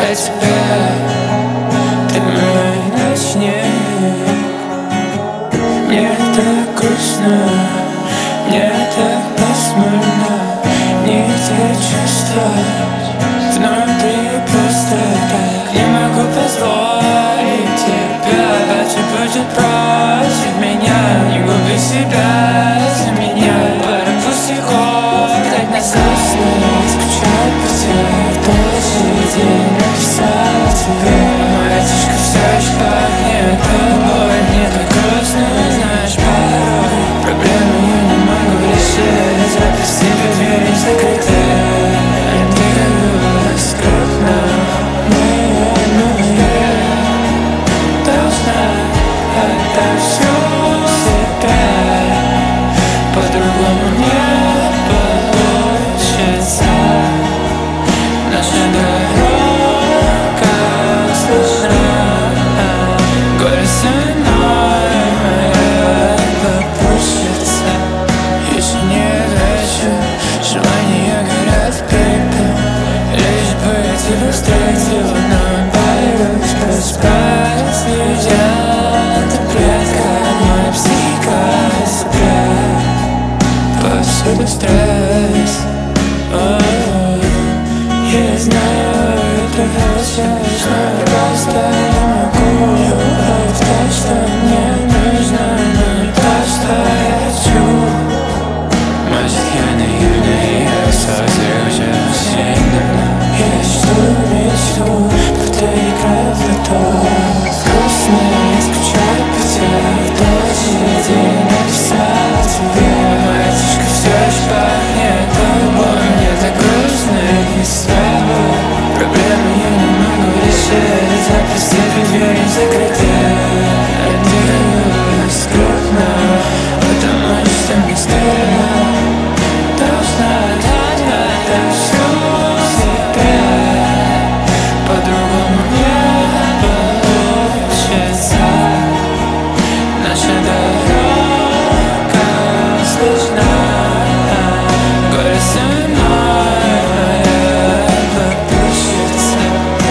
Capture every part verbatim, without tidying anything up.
для тебя. Ты мой ночник. Мне так грустно, мне так пасмурно, нигде чувства внутри просто так. Не могу позволить тебя, дальше будет против меня. Не губи себя за меня, пора пусть и ходить на грустно. Скучать по тебе в тот же день, написала тебе. Моя тишка все еще пахнет тобой. Мне так грустно, знаешь, порой проблемы я не могу решить. Запусти двери закрыты, а ты как скрытно. Должна отдать всю себя, по-другому не получится. Наша дорога сложна, горе со мной моя попущица. Еще не вечер, желания горят в пепел. Лишь бы я тебя встретил, но боюсь поспать. Лежат таблетка, моя психика спрят. Повсюду стресс. Я знаю, это хочешь, но просто не могу. Любовь то, что мне нужно, но не то, что я хочу. Может, я наивный, я созрел уже сильно. Я жду мечту, будто играю в лото. Грустно, я скучаю по тебе в тот же день, написала тебе. Моя тишка все еще пахнет тобой. Мне так грустно и слабо, проблемы я не могу решить. Запусти двери закрыты, а ты скрытно, потому что мне стыдно. Должна отдать всю себя, по-другому не получится. Наша дорога сложна, горе со мной моя попущица.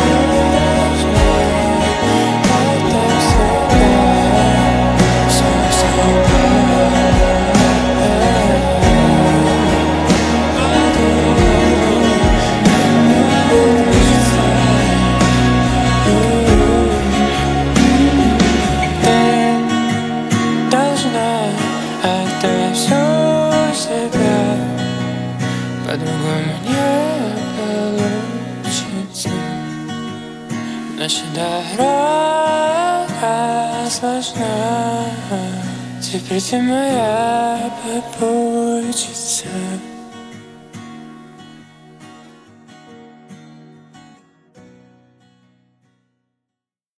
Отдай себя, все себя. Должна отдать всю себя, по-другому не получится. Наша дорога сложна, теперь ты моя попутчица.